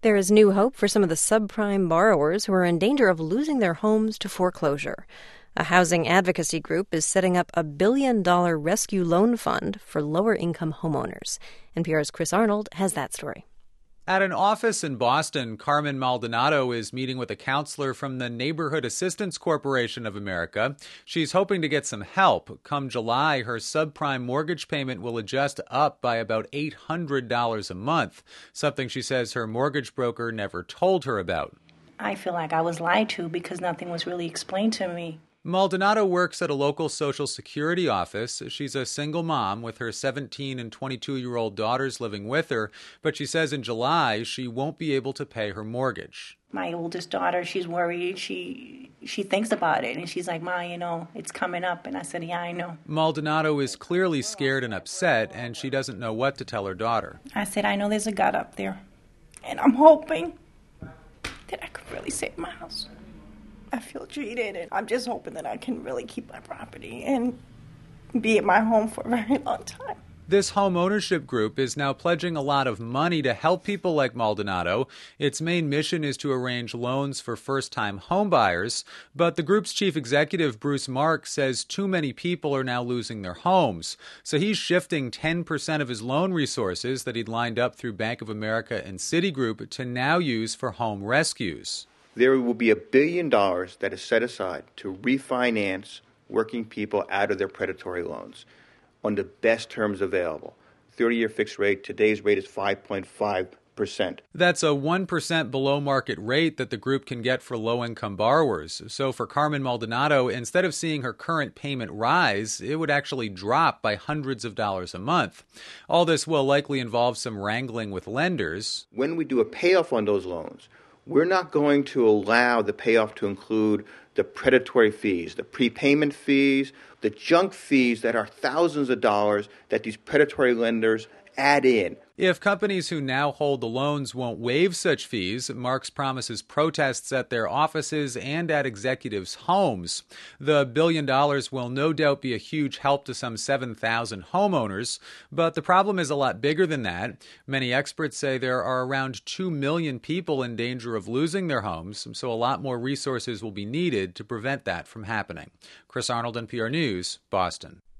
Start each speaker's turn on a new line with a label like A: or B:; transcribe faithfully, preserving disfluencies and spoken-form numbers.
A: There is new hope for some of the subprime borrowers who are in danger of losing their homes to foreclosure. A housing advocacy group is setting up a billion-dollar rescue loan fund for lower-income homeowners. N P R's Chris Arnold has that story.
B: At an office in Boston, Carmen Maldonado is meeting with a counselor from the Neighborhood Assistance Corporation of America. She's hoping to get some help. Come July, her subprime mortgage payment will adjust up by about eight hundred dollars a month, something she says her mortgage broker never told her about.
C: I feel like I was lied to because nothing was really explained to me.
B: Maldonado works at a local Social Security office. She's a single mom with her seventeen and twenty-two-year-old daughters living with her, but she says in July she won't be able to pay her mortgage.
C: My oldest daughter, she's worried. She she thinks about it, and she's like, Ma, you know, it's coming up. And I said, yeah, I know.
B: Maldonado is clearly scared and upset, and she doesn't know what to tell her daughter.
C: I said, I know there's a God up there, and I'm hoping that I could really save my house. I feel cheated, and I'm just hoping that I can really keep my property and be at my home for a very long time.
B: This home ownership group is now pledging a lot of money to help people like Maldonado. Its main mission is to arrange loans for first-time homebuyers, but the group's chief executive, Bruce Mark, says too many people are now losing their homes. So he's shifting ten percent of his loan resources that he'd lined up through Bank of America and Citigroup to now use for home rescues.
D: There will be a billion dollars that is set aside to refinance working people out of their predatory loans on the best terms available. thirty-year fixed rate, today's rate is five point five percent.
B: That's a one percent below market rate that the group can get for low-income borrowers. So for Carmen Maldonado, instead of seeing her current payment rise, it would actually drop by hundreds of dollars a month. All this will likely involve some wrangling with lenders.
D: When we do a payoff on those loans, we're not going to allow the payoff to include the predatory fees, the prepayment fees, the junk fees that are thousands of dollars that these predatory lenders add in.
B: If companies who now hold the loans won't waive such fees, Marks promises protests at their offices and at executives' homes. The billion dollars will no doubt be a huge help to some seven thousand homeowners, but the problem is a lot bigger than that. Many experts say there are around two million people in danger of losing their homes, so a lot more resources will be needed to prevent that from happening. Chris Arnold, N P R News, Boston.